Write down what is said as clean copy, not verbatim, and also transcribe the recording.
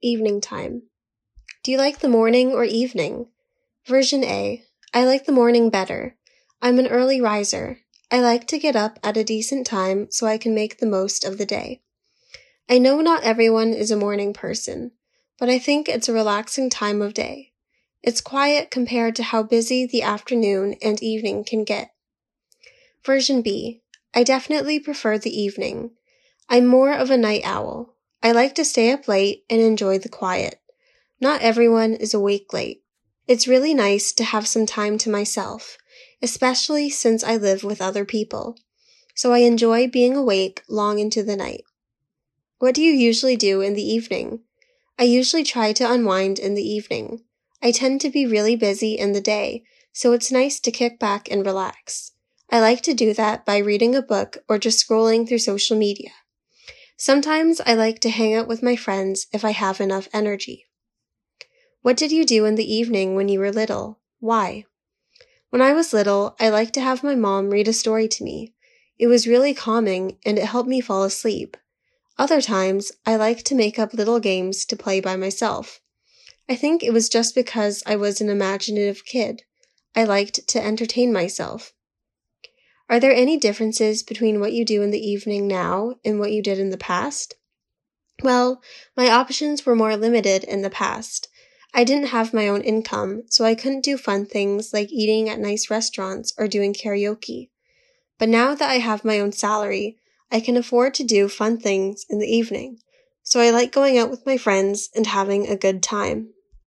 Evening time. Do you like the morning or evening? Version A. I like the morning better. I'm an early riser. I like to get up at a decent time so I can make the most of the day. I know not everyone is a morning person, but I think it's a relaxing time of day. It's quiet compared to how busy the afternoon and evening can get. Version B. I definitely prefer the evening. I'm more of a night owl. I like to stay up late and enjoy the quiet. Not everyone is awake late. It's really nice to have some time to myself, especially since I live with other people. So I enjoy being awake long into the night. What do you usually do in the evening? I usually try to unwind in the evening. I tend to be really busy in the day, so it's nice to kick back and relax. I like to do that by reading a book or just scrolling through social media. Sometimes I like to hang out with my friends if I have enough energy. What did you do in the evening when you were little? Why? When I was little, I liked to have my mom read a story to me. It was really calming and it helped me fall asleep. Other times, I liked to make up little games to play by myself. I think it was just because I was an imaginative kid. I liked to entertain myself. Are there any differences between what you do in the evening now and what you did in the past? Well, my options were more limited in the past. I didn't have my own income, so I couldn't do fun things like eating at nice restaurants or doing karaoke. But now that I have my own salary, I can afford to do fun things in the evening, so I like going out with my friends and having a good time.